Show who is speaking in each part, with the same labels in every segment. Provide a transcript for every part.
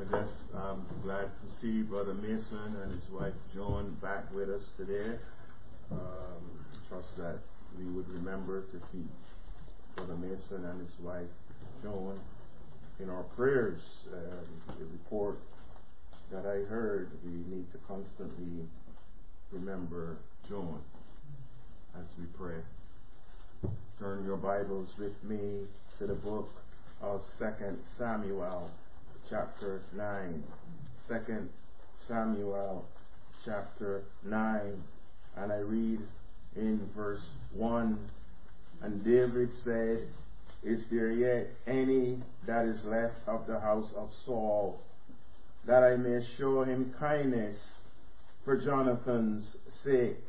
Speaker 1: I'm glad to see Brother Mason and his wife Joan back with us today. Trust that we would remember to keep Brother Mason and his wife Joan in our prayers. The report that I heard, we need to constantly remember Joan as we pray. Turn your Bibles with me to the book of 2 Samuel chapter 9. 2 Samuel chapter 9, and I read in verse 1, and David said, "Is there yet any that is left of the house of Saul, that I may show him kindness for Jonathan's sake?"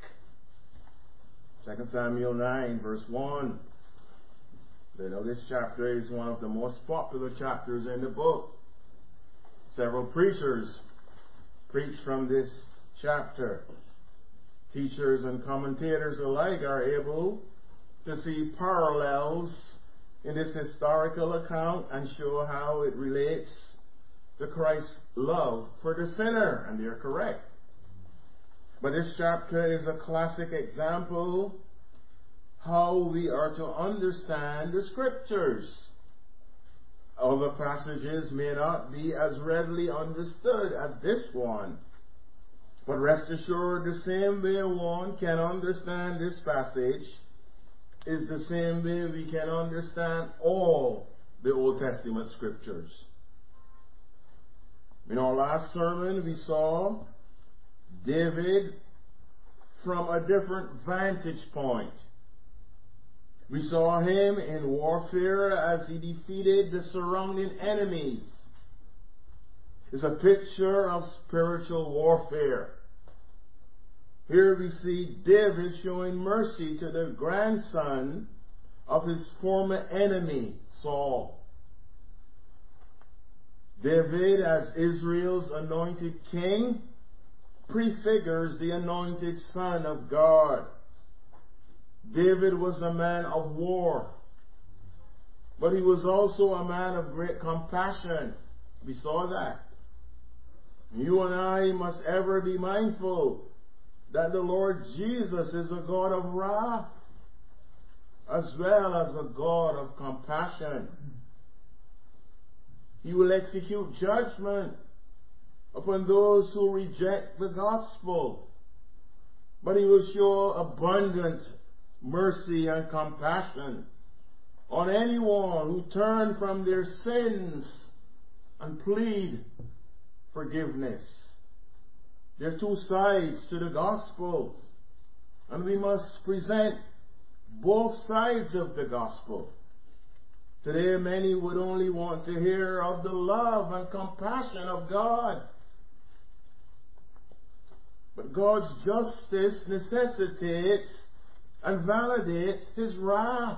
Speaker 1: 2 Samuel 9 verse 1. You know, this chapter is one of the most popular chapters in the book. Several preachers preach from this chapter. Teachers and commentators alike are able to see parallels in this historical account and show how it relates to Christ's love for the sinner, and they're correct. But this chapter is a classic example how we are to understand the scriptures. Other passages may not be as readily understood as this one, but rest assured, the same way one can understand this passage is the same way we can understand all the Old Testament scriptures. In our last sermon, we saw David from a different vantage point. We saw him in warfare as he defeated the surrounding enemies. It's a picture of spiritual warfare. Here we see David showing mercy to the grandson of his former enemy, Saul. David, as Israel's anointed king, prefigures the anointed Son of God. David was a man of war, but he was also a man of great compassion. We saw that. You and I must ever be mindful that the Lord Jesus is a God of wrath as well as a God of compassion. He will execute judgment upon those who reject the gospel, but he will show abundant mercy and compassion on anyone who turn from their sins and plead forgiveness. There are two sides to the gospel, and we must present both sides of the gospel. Today, many would only want to hear of the love and compassion of God. But God's justice necessitates and validates his wrath.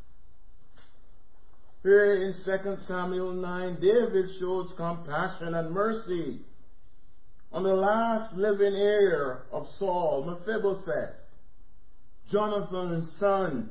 Speaker 1: Here in 2 Samuel 9, David shows compassion and mercy on the last living heir of Saul, Mephibosheth, Jonathan's son.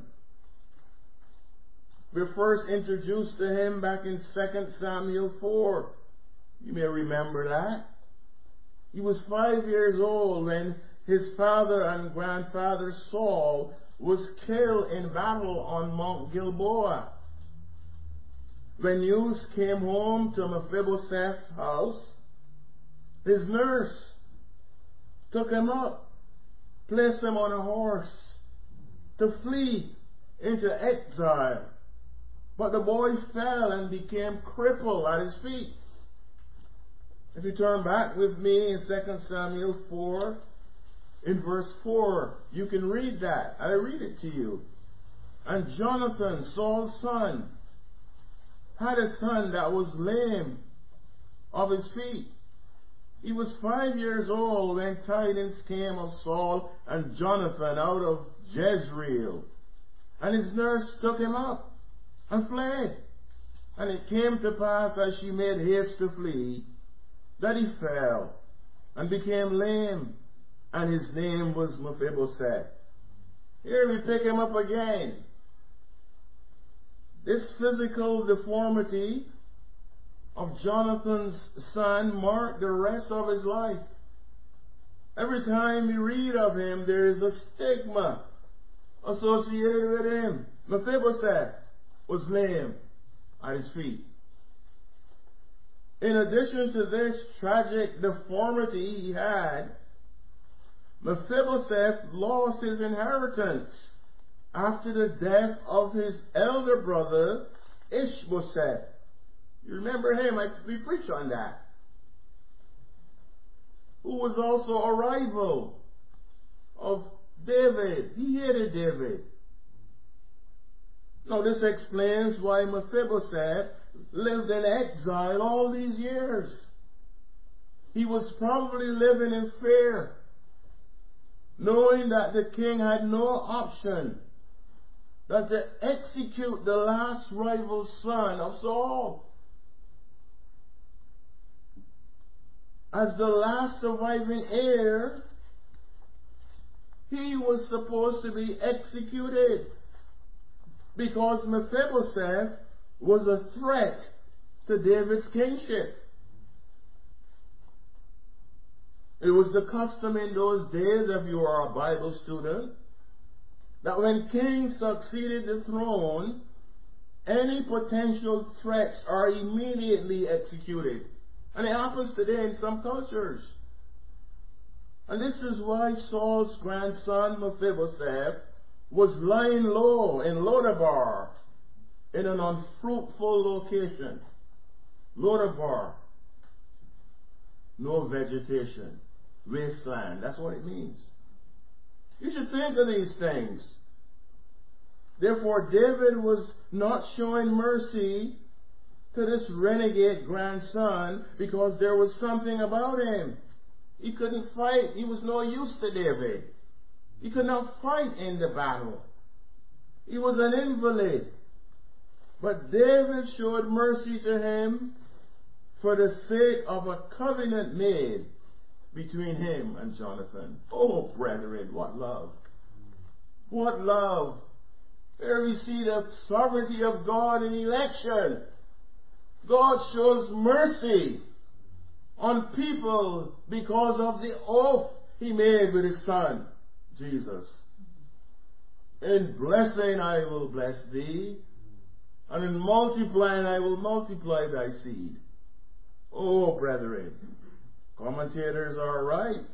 Speaker 1: We're first introduced to him back in 2 Samuel 4. You may remember that. He was 5 years old when his father and grandfather Saul was killed in battle on Mount Gilboa. When news came home to Mephibosheth's house, his nurse took him up, placed him on a horse to flee into exile. But the boy fell and became crippled at his feet. If you turn back with me in 2 Samuel 4, in verse 4, you can read that. I read it to you. And Jonathan, Saul's son, had a son that was lame of his feet. He was 5 years old when tidings came of Saul and Jonathan out of Jezreel. And his nurse took him up and fled. And it came to pass, as she made haste to flee, that he fell and became lame, and his name was Mephibosheth. Here we pick him up again. This physical deformity of Jonathan's son marked the rest of his life. Every time you read of him, there is a stigma associated with him. Mephibosheth was lame at his feet. In addition to this tragic deformity he had, Mephibosheth lost his inheritance after the death of his elder brother Ishbosheth. You remember him? We preached on that. Who was also a rival of David. He hated David. Now this explains why Mephibosheth lived in exile all these years. He was probably living in fear, knowing that the king had no option but to execute the last rival son of Saul. As the last surviving heir, he was supposed to be executed because Mephibosheth was a threat to David's kingship. It was the custom in those days, if you are a Bible student, that when kings succeeded the throne, any potential threats are immediately executed. And it happens today in some cultures. And this is why Saul's grandson Mephibosheth was lying low in Lodabar, in an unfruitful location. Lodabar, no vegetation, wasteland. That's what it means. You should think of these things. Therefore, David was not showing mercy to this renegade grandson because there was something about him. He couldn't fight. He was no use to David. He could not fight in the battle. He was an invalid. But David showed mercy to him for the sake of a covenant made between him and Jonathan. Oh, brethren, what love. What love. There we see the sovereignty of God in election. God shows mercy on people because of the oath he made with his son, Jesus. In blessing I will bless thee, and in multiplying I will multiply thy seed. Oh, brethren, commentators are right.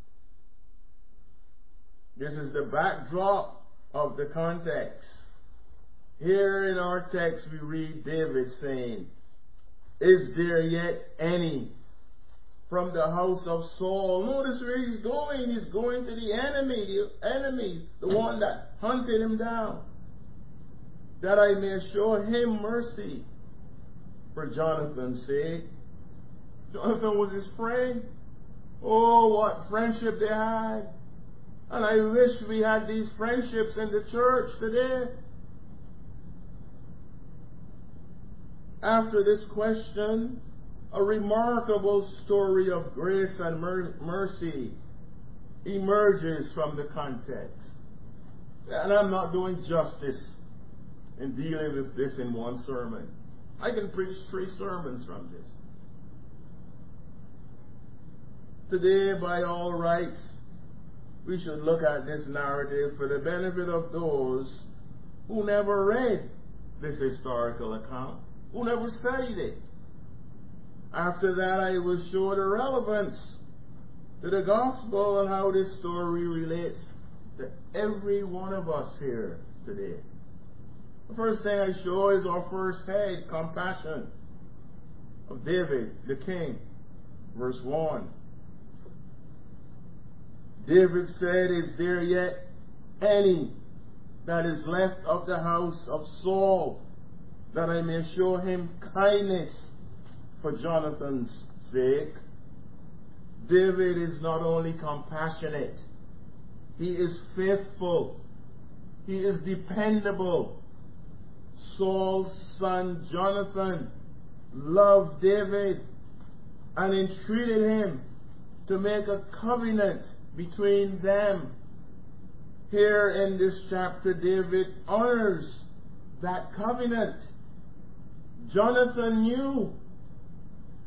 Speaker 1: This is the backdrop of the context. Here in our text we read David saying, "Is there yet any from the house of Saul?" Notice where he's going. He's going to the enemy, the one that hunted him down, "that I may show him mercy for Jonathan's sake." Jonathan was his friend. Oh, what friendship they had. And I wish we had these friendships in the church today. After this question, a remarkable story of grace and mercy emerges from the context. And I'm not doing justice in dealing with this in one sermon. I can preach 3 sermons from this. Today, by all rights, we should look at this narrative for the benefit of those who never read this historical account, who never studied it. After that, I will show the relevance to the gospel and how this story relates to every one of us here today. The first thing I show is our first head, compassion of David, the king. Verse 1. David said, "Is there yet any that is left of the house of Saul, that I may show him kindness for Jonathan's sake?" David is not only compassionate, he is faithful, he is dependable. Saul's son Jonathan loved David and entreated him to make a covenant between them. Here in this chapter, David honors that covenant. Jonathan knew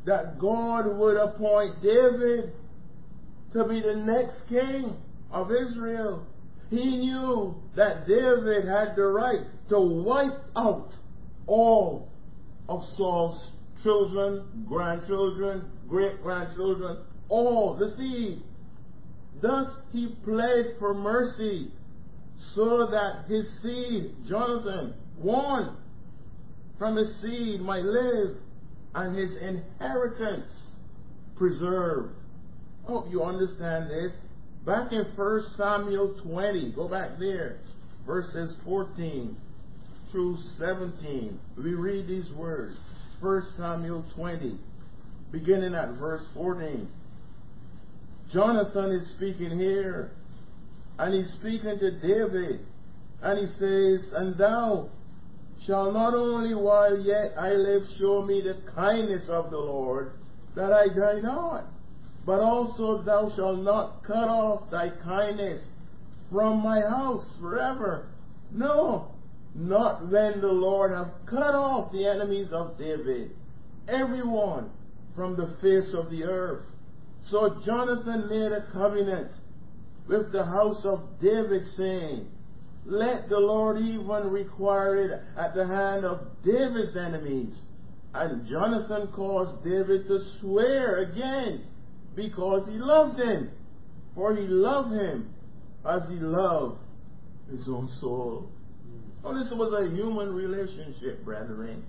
Speaker 1: that God would appoint David to be the next king of Israel. He knew that David had the right to wipe out all of Saul's children, grandchildren, great-grandchildren, all the seed. Thus he pled for mercy so that his seed, Jonathan, one from his seed might live and his inheritance preserved. I hope you understand this. Back in 1 Samuel 20, go back there, verses 14 through 17. We read these words. 1 Samuel 20, beginning at verse 14. Jonathan is speaking here, and he's speaking to David, and he says, "And thou shalt not only while yet I live show me the kindness of the Lord, that I die not, but also thou shalt not cut off thy kindness from my house forever. No, not when the Lord hath cut off the enemies of David, every one from the face of the earth." So Jonathan made a covenant with the house of David, saying, "Let the Lord even require it at the hand of David's enemies." And Jonathan caused David to swear again, because he loved him, for he loved him as he loved his own soul. Oh, this was a human relationship, brethren.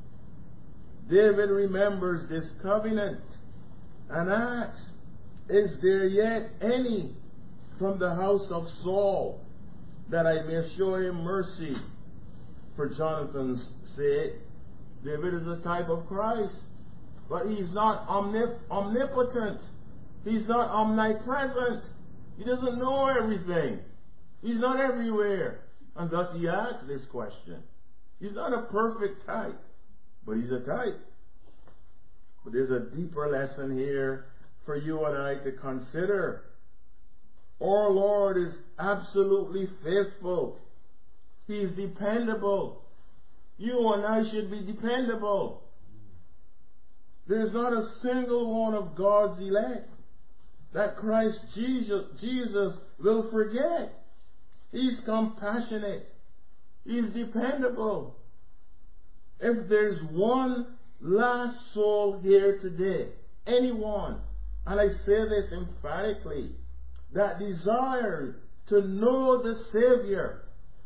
Speaker 1: David remembers this covenant and asks, "Is there yet any from the house of Saul, that I may show him mercy for Jonathan's sake?" David is a type of Christ, but he's not omnipotent. He's not omnipresent. He doesn't know everything. He's not everywhere. And thus he asks this question. He's not a perfect type, but he's a type. But there's a deeper lesson here for you and I to consider. Our Lord is absolutely faithful. He's dependable. You and I should be dependable. There's not a single one of God's elect that Christ Jesus will forget. He's compassionate. He's dependable. If there's one last soul here today, anyone, and I say this emphatically, that desires to know the Savior,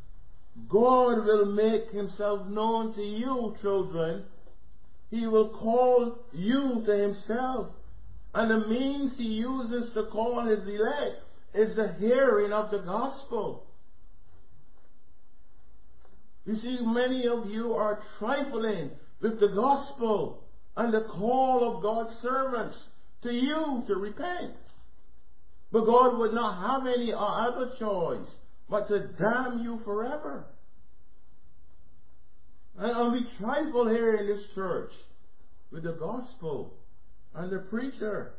Speaker 1: God will make himself known to you, children. He will call you to himself. And the means he uses to call his elect is the hearing of the gospel. You see, many of you are trifling with the gospel and the call of God's servants to you to repent. But God would not have any other choice but to damn you forever. And we trifle here in this church with the gospel and the preacher.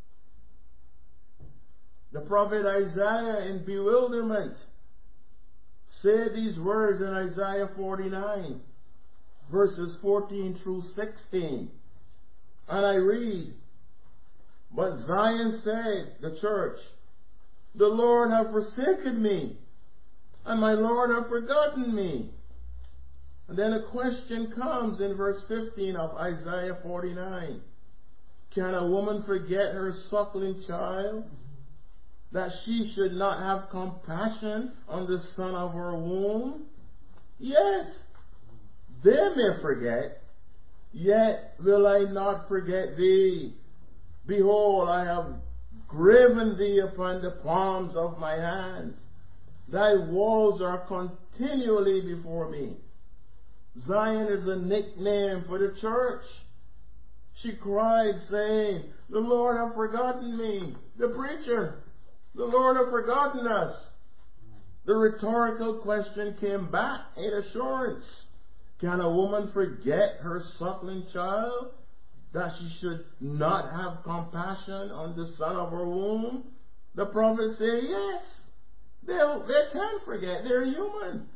Speaker 1: The prophet Isaiah, in bewilderment, said these words in Isaiah 49, verses 14 through 16. And I read, "But Zion said," the church, "The Lord hath forsaken me, and my Lord hath forgotten me." And then a question comes in verse 15 of Isaiah 49. Can a woman forget her suckling child, that she should not have compassion on the son of her womb? Yes, they may forget, yet will I not forget thee. Behold, I have graven thee upon the palms of my hands. Thy walls are continually before me. Zion is a nickname for the church. She cried, saying, "The Lord hath forgotten me." The preacher, "The Lord hath forgotten us." The rhetorical question came back in assurance. Can a woman forget her suckling child, that she should not have compassion on the son of her womb? The prophet said, yes, they can forget. They're human.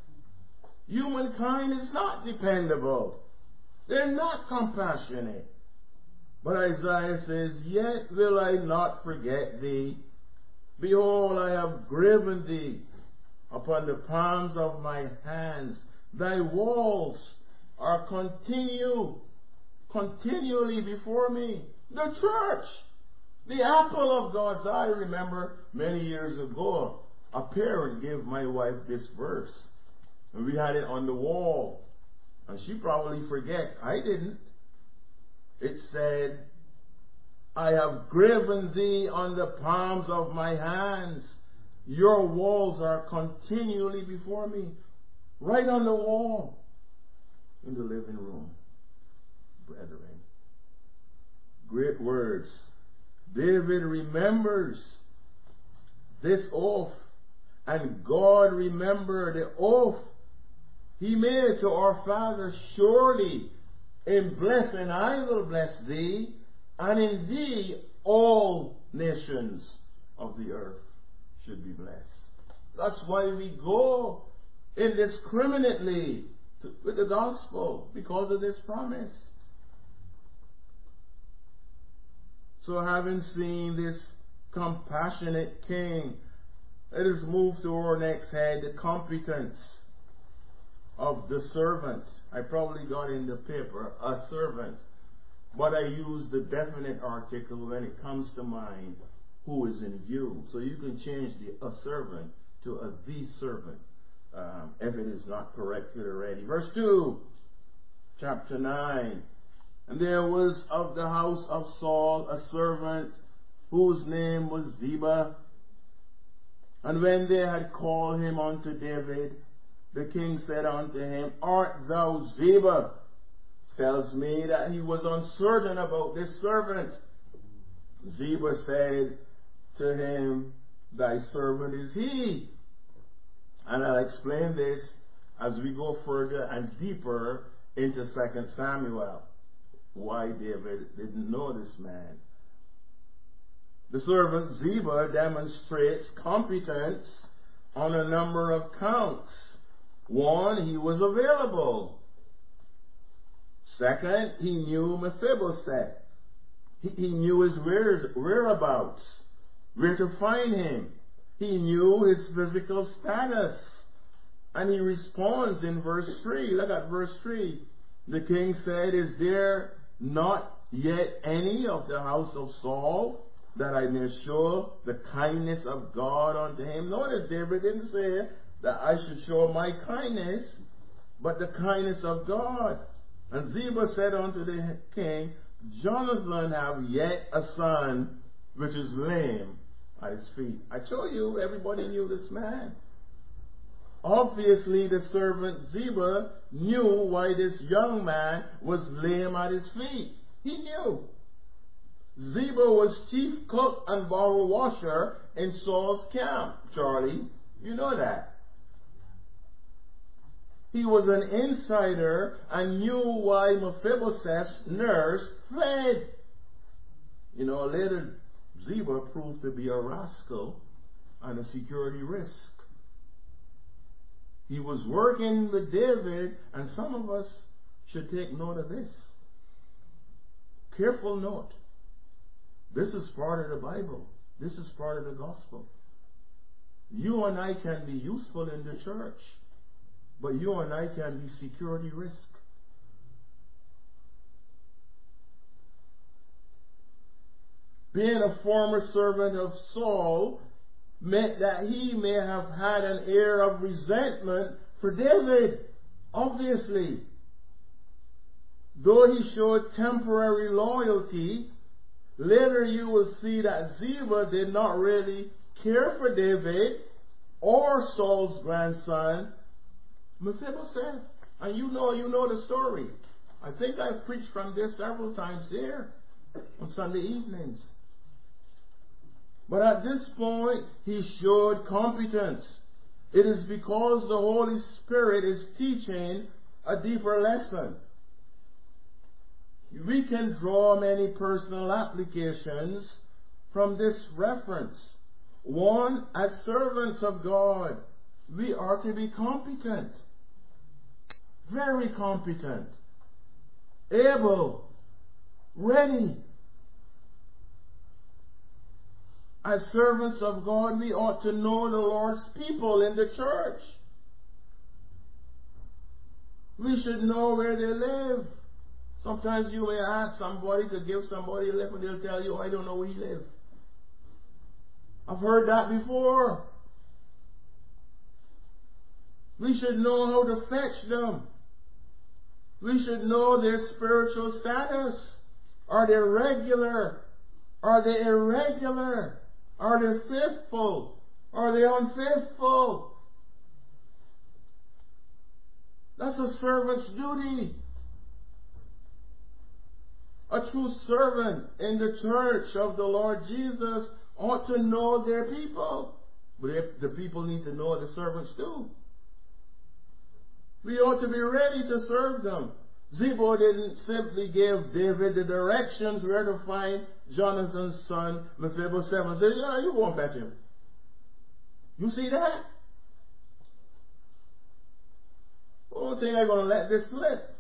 Speaker 1: Humankind is not dependable. They're not compassionate. But Isaiah says, yet will I not forget thee. Behold, I have graven thee upon the palms of my hands. Thy walls are continually before me. The church, the apple of God's eye. I remember many years ago, a parent gave my wife this verse, and we had it on the wall, and she probably forget. I didn't. It said, I have graven thee on the palms of my hands. Your walls are continually before me. Right on the wall in the living room. Brethren, great words. David remembers this oath, and God remembered the oath he made to our father. Surely in blessing I will bless thee, and in thee all nations of the earth should be blessed. That's why we go indiscriminately with the gospel, because of this promise. So having seen this compassionate king, let us move to our next head, the competence of the servant. I probably got in the paper, a servant, but I use the definite article when it comes to mind who is in view. So you can change the a servant to a the servant if it is not corrected already. Verse 2, chapter 9. And there was of the house of Saul a servant whose name was Ziba. And when they had called him unto David, the king said unto him, Art thou Ziba? Tells me that he was uncertain about this servant. Ziba said to him, Thy servant is he. And I'll explain this as we go further and deeper into 2 Samuel. Why David didn't know this man. The servant Ziba demonstrates competence on a number of counts. One, he was available. Second, he knew Mephibosheth. He knew his whereabouts, where to find him. He knew his physical status. And he responds in verse 3. Look at verse 3. The king said, Is there not yet any of the house of Saul, that I may show the kindness of God unto him? Notice David didn't say that I should show my kindness, but the kindness of God. And Ziba said unto the king, Jonathan have yet a son which is lame at his feet. I told you, everybody knew this man. Obviously, the servant Ziba knew why this young man was lame at his feet. He knew. Ziba was chief cook and barrel washer in Saul's camp. Charlie, you know that. He was an insider and knew why Mephibosheth's nurse fled. You know, later Ziba proved to be a rascal and a security risk. He was working with David, and some of us should take note of this. Careful note. This is part of the Bible. This is part of the gospel. You and I can be useful in the church, but you and I can be security risk. Being a former servant of Saul meant that he may have had an air of resentment for David, obviously. Though he showed temporary loyalty, later you will see that Ziba did not really care for David or Saul's grandson, Mephibosheth. And you know the story. I think I've preached from this several times here on Sunday evenings. But at this point, he showed competence. It is because the Holy Spirit is teaching a deeper lesson. We can draw many personal applications from this reference. One, as servants of God, we are to be competent. Very competent. Able. Ready As servants of God, we ought to know the Lord's people in the church. We should know where they live. Sometimes you may ask somebody to give somebody a lift and they'll tell you, I don't know where he lives. I've heard that before. We should know how to fetch them. We should know their spiritual status. Are they regular? Are they irregular? Are they faithful? Are they unfaithful? That's a servant's duty. A true servant in the church of the Lord Jesus ought to know their people. But if the people need to know the servants too. We ought to be ready to serve them. Ziba didn't simply give David the directions where to find Jonathan's son, Mephibosheth, and say, yeah, you won't fetch him. You see that? I don't think I'm going to let this slip.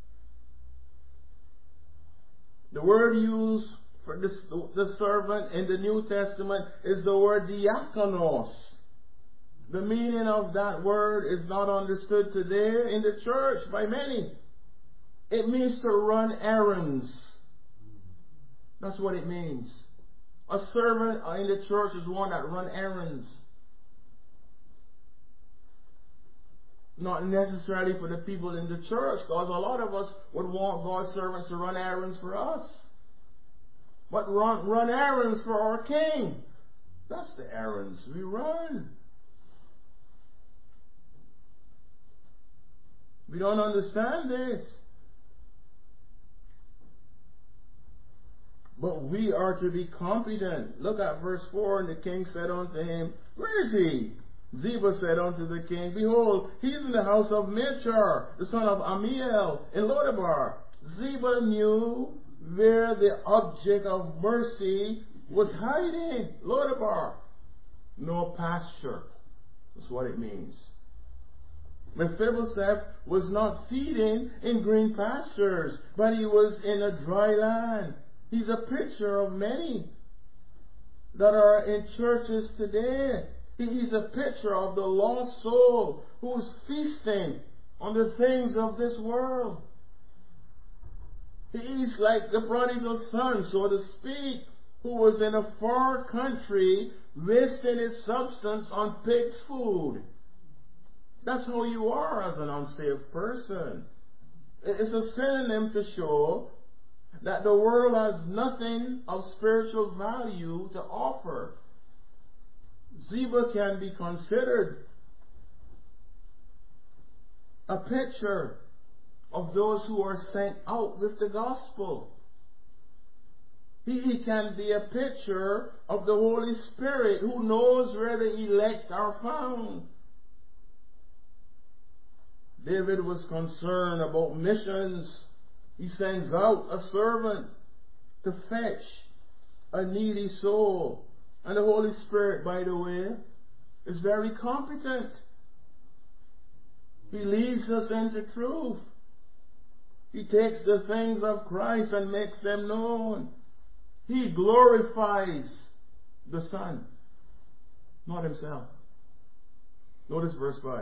Speaker 1: The word used for the servant in the New Testament is the word diakonos. The meaning of that word is not understood today in the church by many. It means to run errands. That's what it means. A servant in the church is one that runs errands. Not necessarily for the people in the church, because a lot of us would want God's servants to run errands for us. But run errands for our King. That's the errands we run. We don't understand this. But we are to be competent. Look at verse 4. And the king said unto him, where is he? Ziba said unto the king, behold, he is in the house of Machir, the son of Amiel, in Lodabar. Ziba knew where the object of mercy was hiding. Lodabar. No pasture. That's what it means. Mephibosheth was not feeding in green pastures, but he was in a dry land. He's a picture of many that are in churches today. He's a picture of the lost soul who is feasting on the things of this world. He's like the prodigal son, so to speak, who was in a far country wasting his substance on pig's food. That's how you are as an unsaved person. It's a synonym to show that the world has nothing of spiritual value to offer. Ziba can be considered a picture of those who are sent out with the gospel. He can be a picture of the Holy Spirit who knows where the elect are found. David was concerned about missions. He sends out a servant to fetch a needy soul. And the Holy Spirit, by the way, is very competent. He leads us into truth. He takes the things of Christ and makes them known. He glorifies the Son, not himself. Notice verse 5.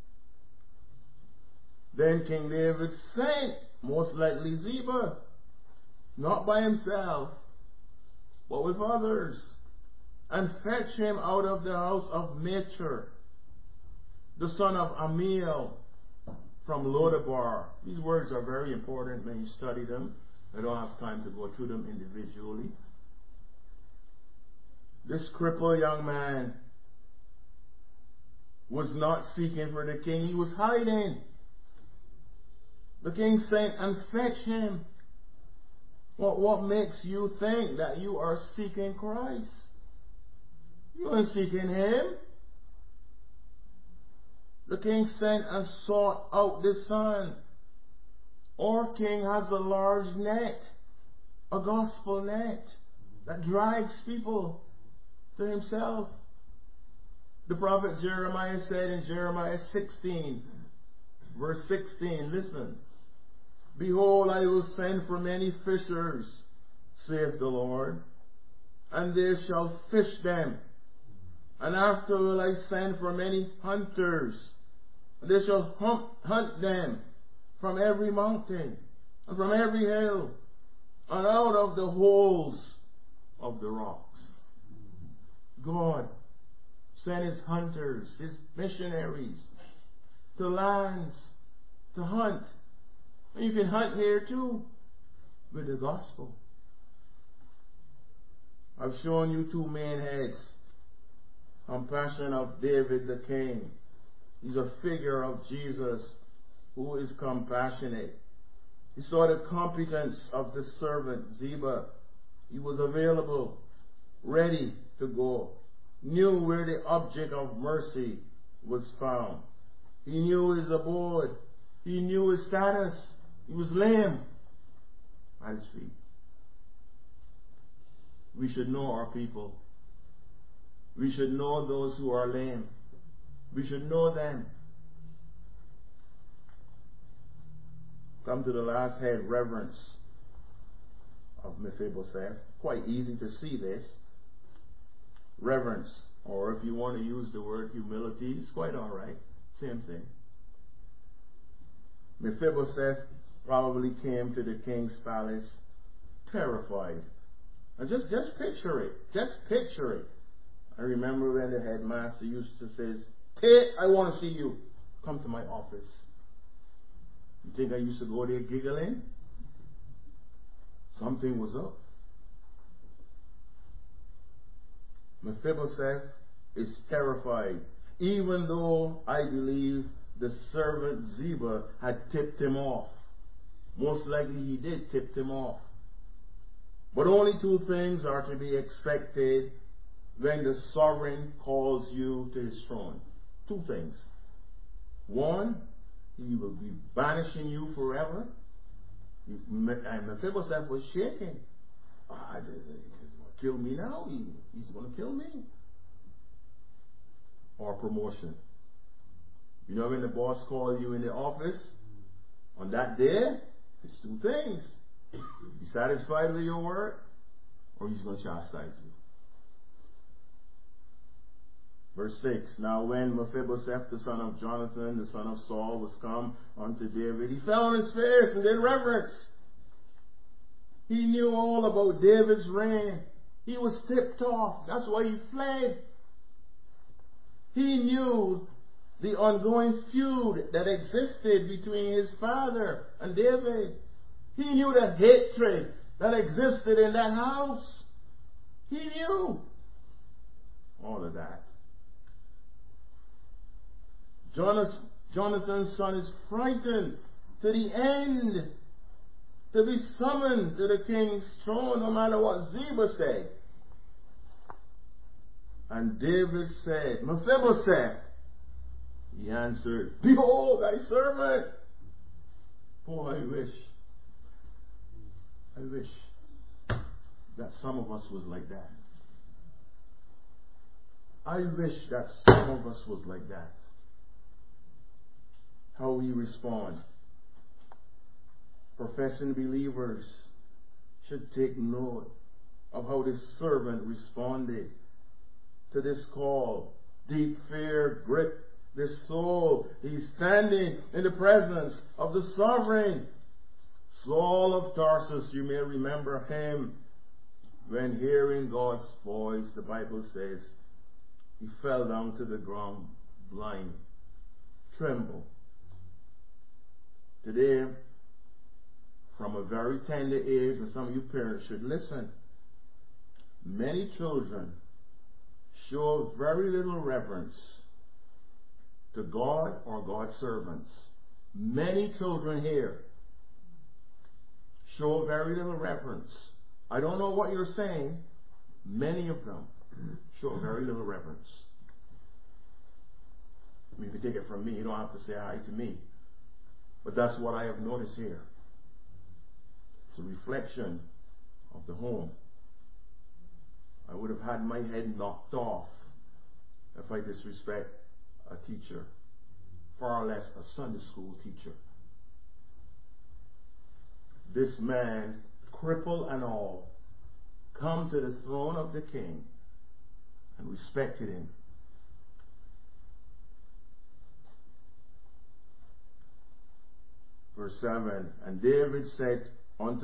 Speaker 1: Then King David sent, most likely Ziba, not by himself, but with others, and fetch him out of the house of Machir, the son of Amiel, from Lodabar. These words are very important when you study them. I don't have time to go through them individually. This crippled young man was not seeking for the king. He was hiding. The king sent and fetched him. What makes you think that you are seeking Christ? You aren't seeking him. The king sent and sought out the Son. Our king has a large net, a gospel net, that drags people to himself. The prophet Jeremiah said in Jeremiah 16, verse 16, listen, behold, I will send for many fishers, saith the Lord, and they shall fish them. And after will I send for many hunters, and they shall hunt them from every mountain, and from every hill, and out of the holes of the rocks. God sent his hunters, his missionaries, to lands to hunt. And you can hunt here too with the gospel. I've shown you two main heads. Compassion of David the king. He's a figure of Jesus who is compassionate. He saw the competence of the servant Ziba. He was available, ready to go. Knew where the object of mercy was found. He knew his abode. He knew his status. He was lame at his feet. We should know our people. We should know those who are lame. We should know them. Come to the last head, reverence of Mephibosheth. Quite easy to see this. Reverence, or if you want to use the word humility, it's quite alright. Same thing. Mephibosheth probably came to the king's palace terrified. And just picture it. Just picture it. I remember when the headmaster used to say, "Hey, I want to see you. Come to my office." You think I used to go there giggling? Something was up. Mephibosheth is terrified, even though I believe the servant Ziba had tipped him off. Most likely he did tip him off. But only two things are to be expected when the sovereign calls you to his throne. Two things. One, he will be banishing you forever. And Mephibosheth was shaking. He's going to kill me now. He's going to kill me. Or promotion. You know when the boss calls you in the office on that day, it's two things. You satisfied with your work, or he's going to chastise you. Verse 6, now when Mephibosheth, the son of Jonathan, the son of Saul, was come unto David, he fell on his face and did reverence. He knew all about David's reign. He was tipped off. That's why he fled. He knew the ongoing feud that existed between his father and David. He knew the hatred that existed in that house. He knew all of that. Jonathan's son is frightened to the end to be summoned to the king's throne, no matter what Ziba said. And David said, Mephibosheth. He answered, behold, thy servant. Oh, I wish that some of us was like that. I wish that some of us was like that. How we respond. Professing believers should take note of how this servant responded to this call. Deep fear gripped this soul. He's standing in the presence of the sovereign. Saul of Tarsus, you may remember him. When hearing God's voice, the Bible says, he fell down to the ground blind, trembled. Today, from a very tender age, and some of you parents should listen, many children show very little reverence to God or God's servants. Many children here show very little reverence. I don't know what you're saying. Many of them show very little reverence. I mean, if you take it from me, you don't have to say hi to me. But that's what I have noticed here. It's a reflection of the home. I would have had my head knocked off if I disrespect a teacher, far less a Sunday school teacher. This man, cripple and all, come to the throne of the king and respected him. Verse 7, and David said unto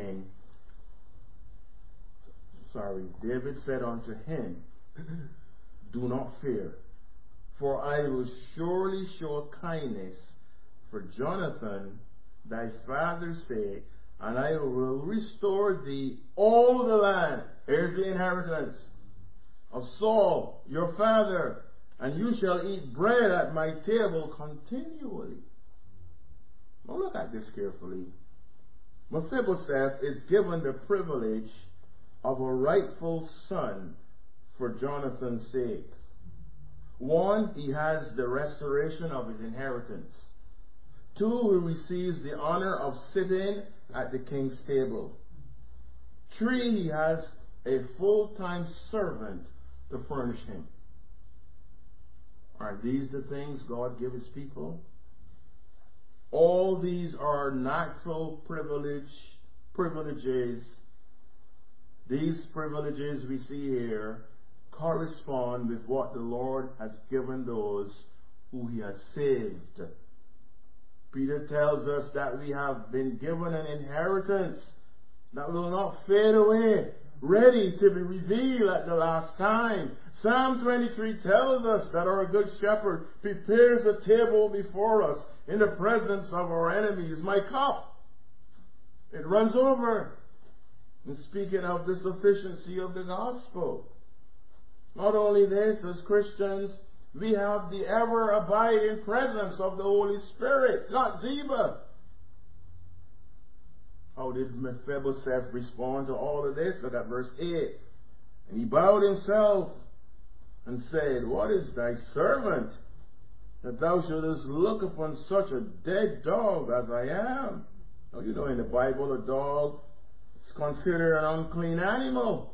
Speaker 1: him, do not fear, for I will surely show kindness for Jonathan thy father's sake, and I will restore thee all the land. Here's the inheritance of Saul, your father, and you shall eat bread at my table continually. Now look at this carefully. Mephibosheth is given the privilege of a rightful son for Jonathan's sake. One, he has the restoration of his inheritance. Two, he receives the honor of sitting at the king's table. Three, he has a full-time servant to furnish him. Are these the things God gives his people? All these are natural privileges. These privileges we see here correspond with what the Lord has given those who he has saved. Peter tells us that we have been given an inheritance that will not fade away, ready to be revealed at the last time. Psalm 23 tells us that our good shepherd prepares a table before us in the presence of our enemies. My cup, it runs over. And speaking of the sufficiency of the gospel, not only this, as Christians, we have the ever-abiding presence of the Holy Spirit, not Ziba. How did Mephibosheth respond to all of this? Look at verse 8. And he bowed himself and said, what is thy servant, that thou shouldest look upon such a dead dog as I am? Now, you know, in the Bible, a dog is considered an unclean animal.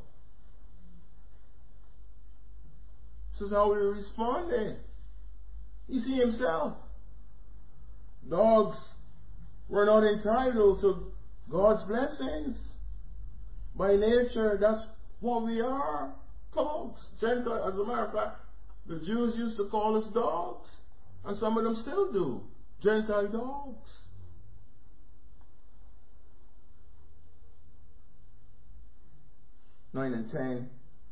Speaker 1: This is how he responded. You see himself. Dogs were not entitled to God's blessings. By nature, that's what we are. Dogs. Gentile, as a matter of fact, the Jews used to call us dogs. And some of them still do. Gentile dogs. Nine and 10.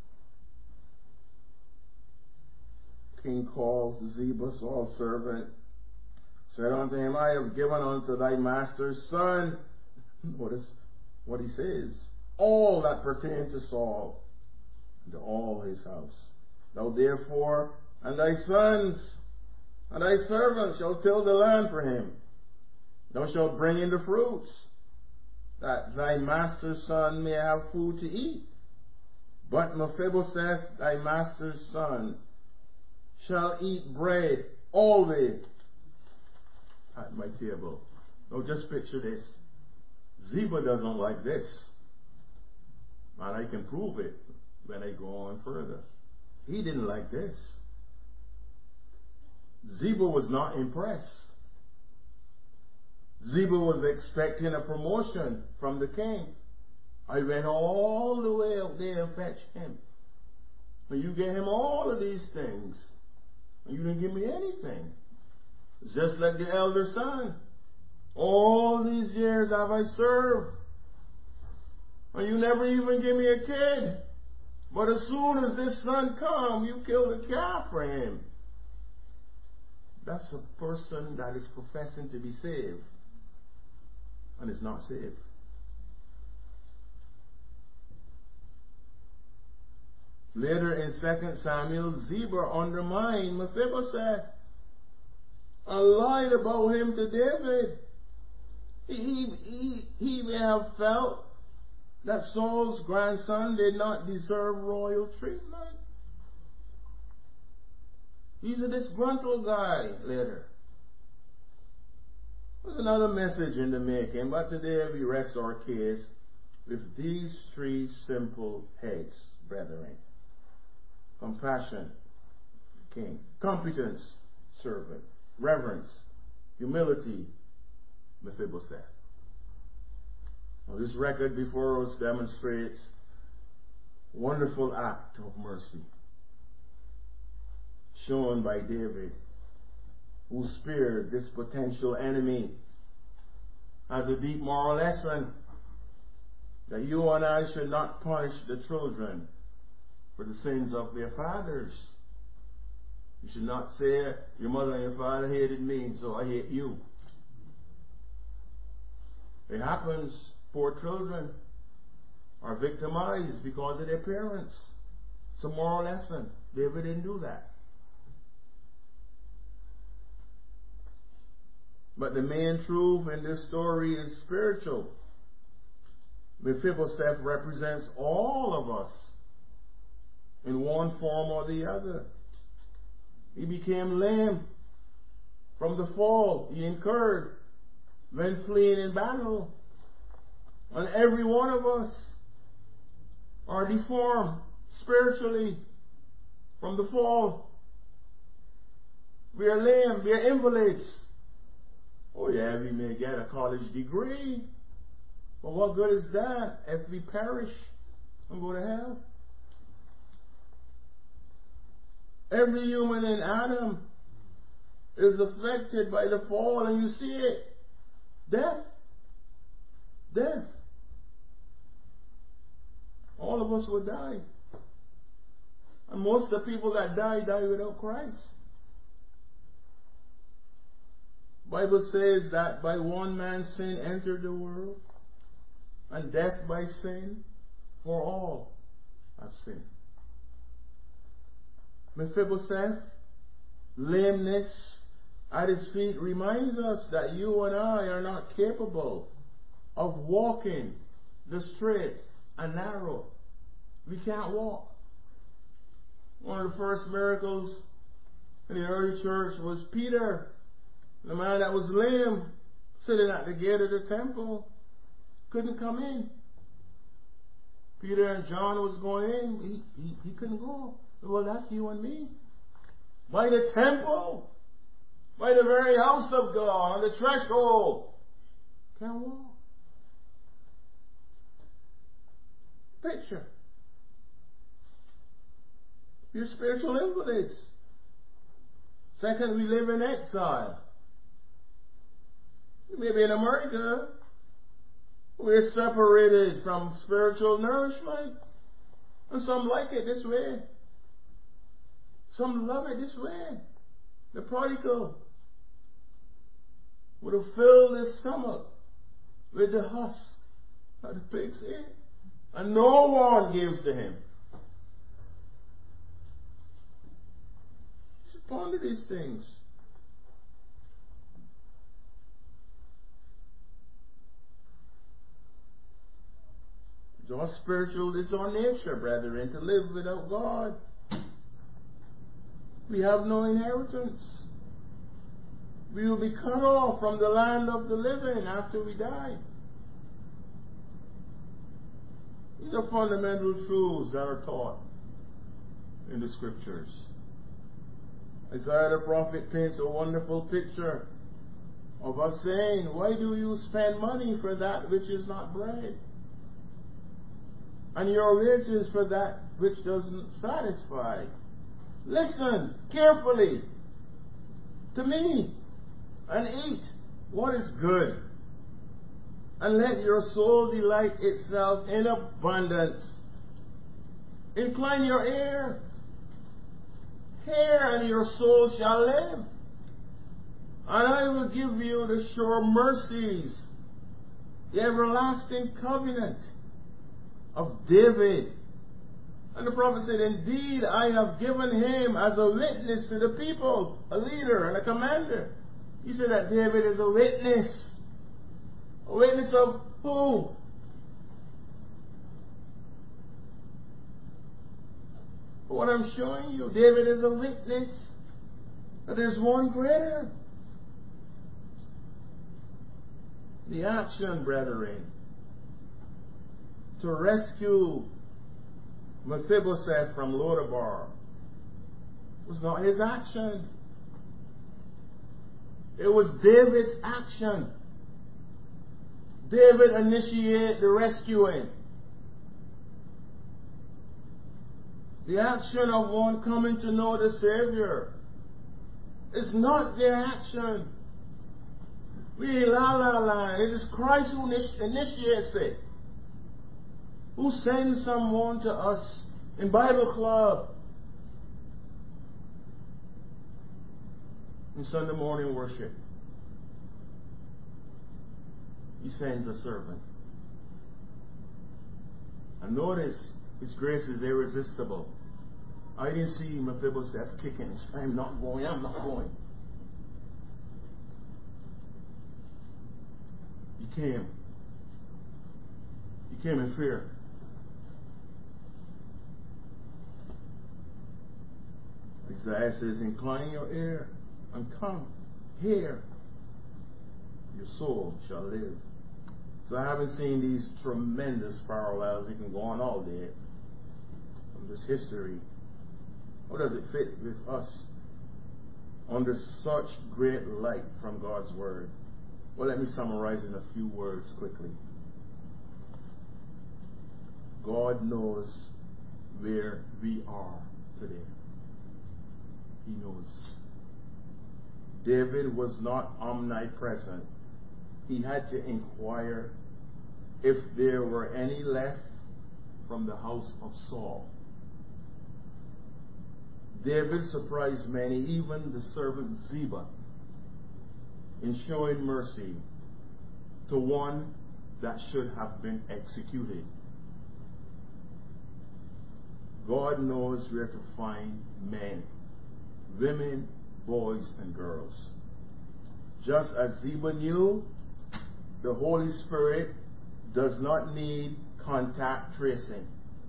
Speaker 1: King called Ziba, Saul's servant, said unto him, I have given unto thy master's son, notice what he says, all that pertain to Saul, and to all his house. Thou therefore and thy sons and thy servants shall till the land for him. Thou shalt bring in the fruits, that thy master's son may have food to eat. But Mephibosheth, thy master's son, shall eat bread always at my table. Now just picture this. Ziba doesn't like this. And I can prove it when I go on further. He didn't like this. Ziba was not impressed. Ziba was expecting a promotion from the king. I went all the way up there and fetched him. And you gave him all of these things. And you didn't give me anything. It's just like the elder son. All these years have I served. And you never even give me a kid. But as soon as this son comes, you kill the calf for him. That's a person that is professing to be saved and is not saved. Later in 2 Samuel, Ziba undermined Mephibosheth and lied about him to David. He may have felt that Saul's grandson did not deserve royal treatment. He's a disgruntled guy later. There's another message in the making, but today we rest our case with these three simple heads, brethren. Compassion, king. Competence, servant. Reverence, humility, Mephibosheth. Well, this record before us demonstrates Wonderful act of mercy shown by David, who spared this potential enemy, as a deep moral lesson that you and I should not punish the children for the sins of their fathers. You should not say, your mother and your father hated me, so I hate you. It happens. Poor children are victimized because of their parents. It's a moral lesson. David didn't do that. But the main truth in this story is spiritual. Mephibosheth represents all of us in one form or the other. He became lame from the fall he incurred when fleeing in battle. And every one of us are deformed spiritually from the fall. We are lame, we are invalids. Oh yeah, we may get a college degree, but what good is that if we perish and go to hell? Every human in Adam is affected by the fall, and you see it. Death. Death. All of us will die. And most of the people that die without Christ. Bible says that by one man's sin entered the world, and death by sin, for all have sinned. Mephibosheth, lameness at his feet reminds us that you and I are not capable of walking the straight and narrow. We can't walk. One of the first miracles in the early church was Peter, the man that was lame, sitting at the gate of the temple, couldn't come in. Peter and John was going in, he couldn't go. Well, that's you and me. By the temple, by the very house of God, on the threshold, can't walk. Picture. You're spiritual invalids. Second, we live in exile. Maybe in America, we're separated from spiritual nourishment. And some like it this way. Some love it this way. The prodigal would have filled his stomach with the husk that the pigs ate. And no one gave to him. Just ponder these things. It's our spiritual, it's our nature, brethren, to live without God. We have no inheritance. We will be cut off from the land of the living after we die. These are fundamental truths that are taught in the scriptures. Isaiah the prophet paints a wonderful picture of us saying, why do you spend money for that which is not bread? And your wages for that which doesn't satisfy? Listen carefully to me and eat what is good, and let your soul delight itself in abundance. Incline your ear, hear, and your soul shall live. And I will give you the sure mercies, the everlasting covenant of David. And the prophet said, indeed, I have given him as a witness to the people, a leader and a commander. He said that David is a witness. A witness of who? What I'm showing you, David is a witness that there's one greater. The action, brethren, to rescue Mephibosheth from Lodabar was not his action. It was David's action. David initiated the rescuing. The action of one coming to know the Savior. It's not their action. We la. It is Christ who initiates it. Who sends someone to us in Bible club, in Sunday morning worship. He sends a servant. And notice His grace is irresistible. I didn't see Mephibosheth kicking. I'm not going. He came. He came in fear. Isaiah says, incline your ear and come, hear. Your soul shall live. So I haven't seen these tremendous parallels. You can go on all day from this history. How does it fit with us under such great light from God's Word? Well, let me summarize in a few words quickly. God knows where we are today. He knows. David was not omnipresent. He had to inquire if there were any left from the house of Saul. David surprised many, even the servant Ziba, in showing mercy to one that should have been executed. God knows where to find men, women, boys, and girls. Just as Ziba knew, the Holy Spirit does not need contact tracing.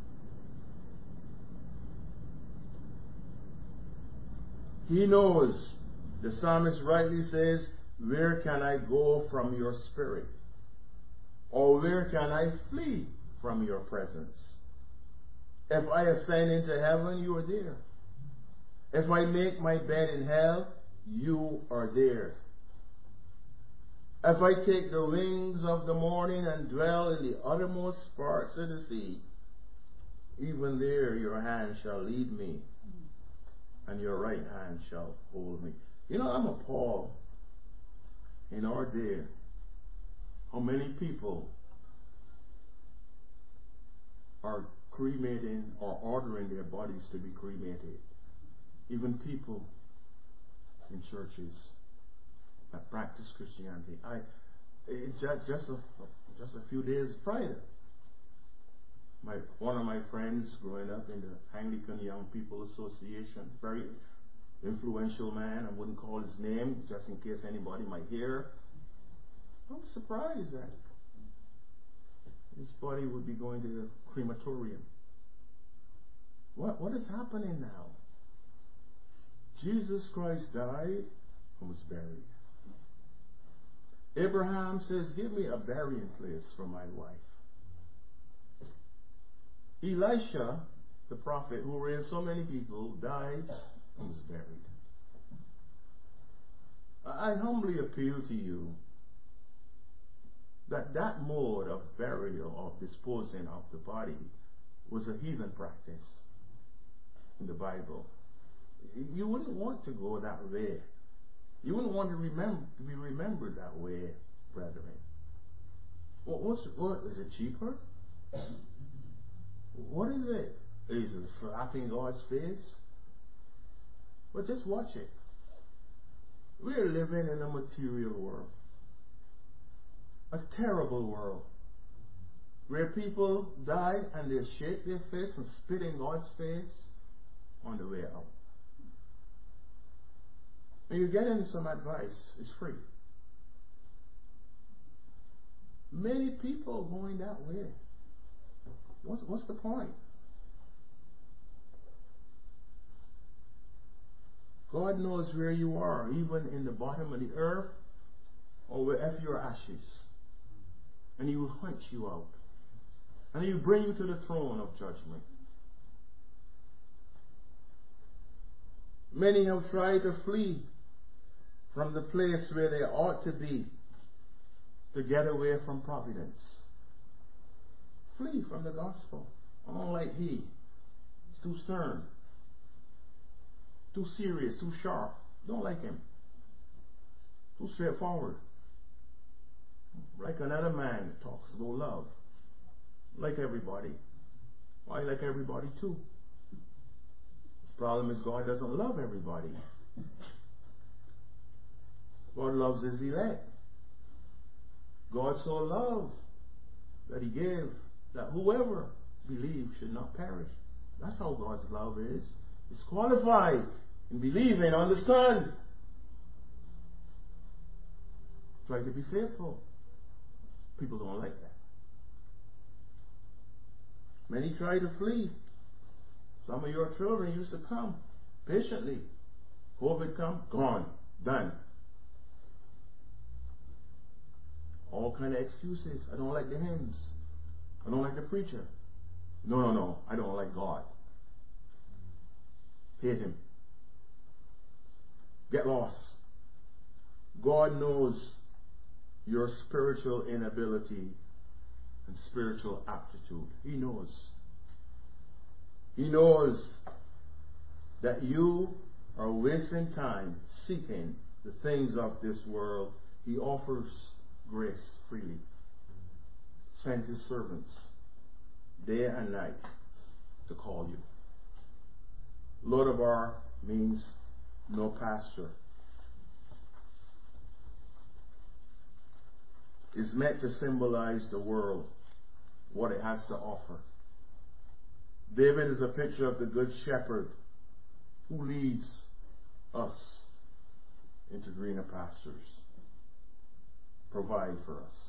Speaker 1: He knows. The psalmist rightly says, where can I go from your spirit? Or where can I flee from your presence? If I ascend into heaven, you are there. If I make my bed in hell, you are there. If I take the wings of the morning and dwell in the uttermost parts of the sea, even there your hand shall lead me, and your right hand shall hold me. You know, I'm appalled in our day how many people are cremating or ordering their bodies to be cremated. Even people in churches that practice Christianity. Just a few days prior, one of my friends growing up in the Anglican Young People Association, very influential man, I wouldn't call his name just in case anybody might hear. I'm surprised that his body would be going to the crematorium. What is happening now? Jesus Christ died and was buried. Abraham says, give me a burying place for my wife. Elisha, the prophet who raised so many people, died and was buried. I humbly appeal to you that mode of burial, of disposing of the body, was a heathen practice in the Bible. You wouldn't want to go that way. You wouldn't want to be remembered that way, brethren. What is it cheaper? What is it? Is it slapping God's face? But just watch it. We're living in a material world. A terrible world. Where people die and they shake their face and spit in God's face on the way out. And you're getting some advice. It's free. Many people going that way. What's the point? God knows where you are, even in the bottom of the earth or wherever your ashes. And He will hunt you out. And He will bring you to the throne of judgment. Many have tried to flee from the place where they ought to be to get away from providence. Flee from the gospel. Unlike He too stern, too serious, too sharp. Don't like him. Too straightforward. Like another man that talks about love. Like everybody. Why like everybody too? The problem is God doesn't love everybody. God loves his elect. God so loved that he gave that whoever believes should not perish. That's how God's love is. It's qualified in believing on the Son. Try to be faithful. People don't like that. Many try to flee. Some of your children used to come patiently. COVID come, gone, done. All kind of excuses. I don't like the hymns. I don't like the preacher. No. I don't like God. Hate him. Get lost. God knows your spiritual inability and spiritual aptitude. He knows. He knows that you are wasting time seeking the things of this world. He offers grace freely. Sent his servants day and night to call you. Lodabar means no pasture. It's meant to symbolize the world, what it has to offer. David is a picture of the good shepherd who leads us into greener pastures. Provide for us.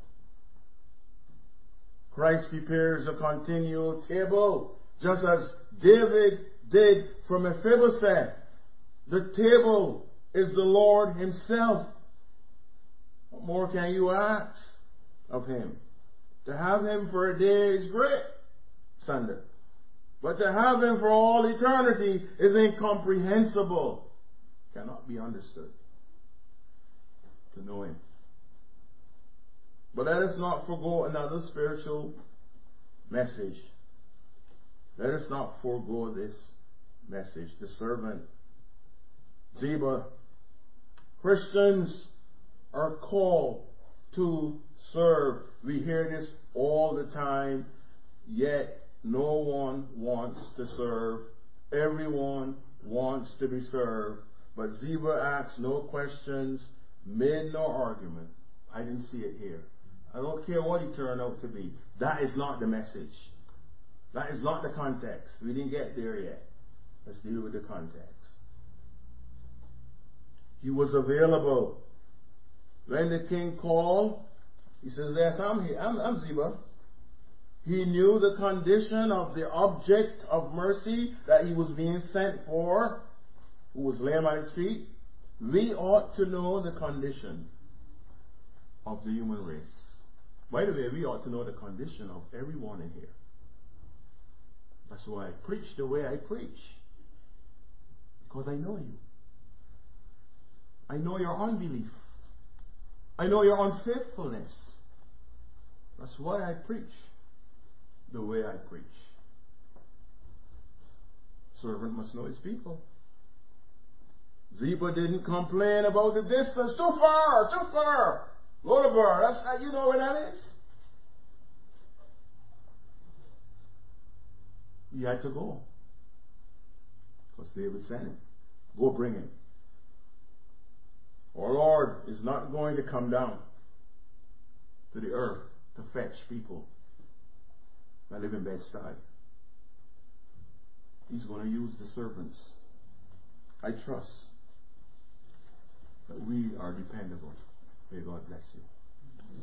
Speaker 1: Christ prepares a continual table, just as David did for Mephibosheth. The table is the Lord himself. What more can you ask of him? To have him for a day is great, Sunday. But to have him for all eternity is incomprehensible. Cannot be understood. To know him. But let us not forego another spiritual message. Let us not forego this message. The servant. Ziba. Christians are called to serve. We hear this all the time, yet no one wants to serve. Everyone wants to be served. But Ziba asked no questions, made no argument. I didn't see it here. I don't care what he turned out to be. That is not the message. That is not the context. We didn't get there yet. Let's deal with the context. He was available. When the king called, he says, yes, I'm here. I'm Ziba. He knew the condition of the object of mercy that he was being sent for, who was laying at his feet. We ought to know the condition of the human race. By the way, we ought to know the condition of everyone in here. That's why I preach the way I preach. Because I know you. I know your unbelief. I know your unfaithfulness. That's why I preach the way I preach. Servant must know his people. Ziba didn't complain about the distance. Too far. Lodabar, that's how you know where that is. He had to go. Because David sent him. Go bring him. Our Lord is not going to come down to the earth to fetch people that live in Bed-Stuy. He's going to use the servants. I trust that we are dependable. May God bless you.